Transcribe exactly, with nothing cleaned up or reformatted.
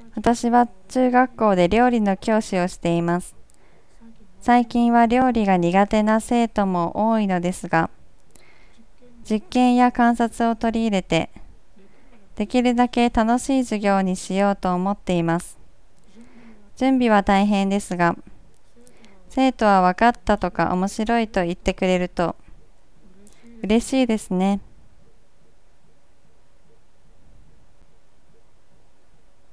私は中学校で料理の教師をしています。最近は料理が苦手な生徒も多いのですが、実験や観察を取り入れて、できるだけ楽しい授業にしようと思っています。準備は大変ですが、生徒は分かったとか面白いと言ってくれると嬉しいですね。